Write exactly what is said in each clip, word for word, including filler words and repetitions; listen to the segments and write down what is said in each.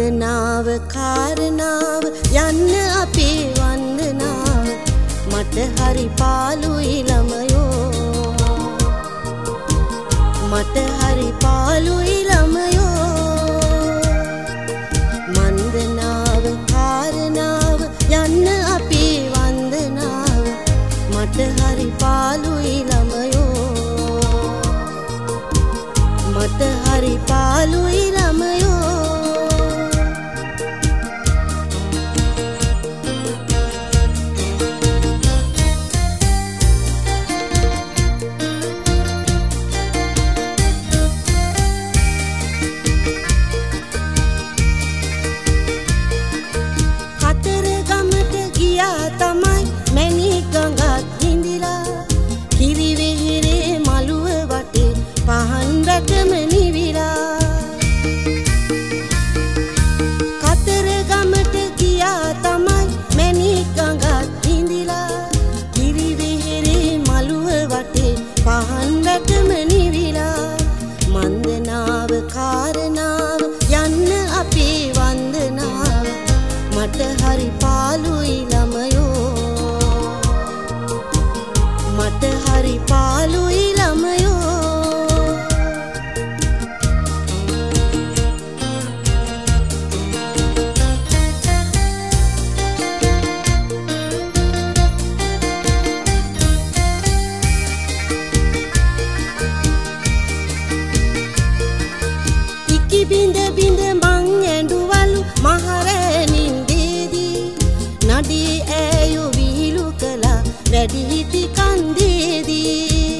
වන්දනාව කාරණාව යන්න අපේ වන්දනාව මට හරි පාළුයි ළමයෝ මට හරි පාළුයි ළමයෝ වන්දනාව කාරණාව යන්න අපේ වන්දනාව මට හරි පාළුයි ළමයෝ මට හරි පාළුයි ළමයෝ මට හරි පාළුයි ළමයෝ මට හරි පාළුයි ළමයෝ ඉකි බින්ද බින්ද මං ඇඬුවලු මහරෑනින් නඩී ඇයෝ විහිළු කළා වැඩිහිටි කන්දේදී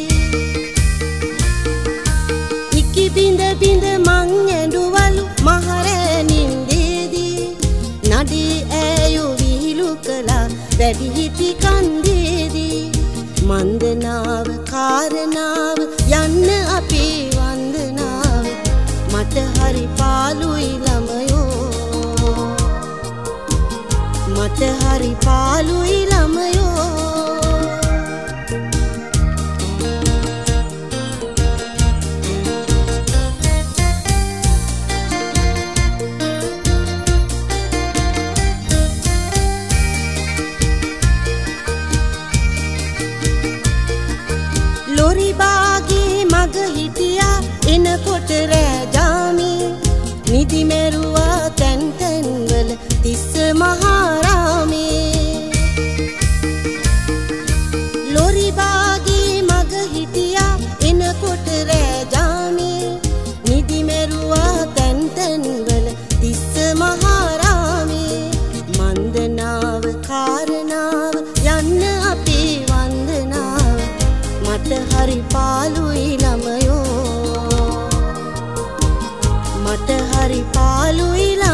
ඉකි බින්ද බින්ද මං ඇඬුවලු මහරෑනින් දේදී නඩී ඇයෝ විහිළු කළා වැඩිහිටි කන්දේදී වන්දනාව කාරණාව යන්න අපේ වන්දනාව මට හරි පාළුයි ළමයෝ මට හරි පාළුයි ළමයෝ ලොරි බාගේ මග හිටියා එනකොට රෑ ජාමේ නිදි මෙරුවා තැන් තැන්වල තිස්ස මහාරාමේ ලොරි බාගේ මග හිටියා එනකොට රෑ ජාමේ නිදි මෙරුවා තැන් තැන්වල තිස්ස මහාරාමේ වන්දනාව කාරණාව යන්න අපේ වන්දනාව මට හරි පාළුයි ළමයෝ මට හරි පාළුයි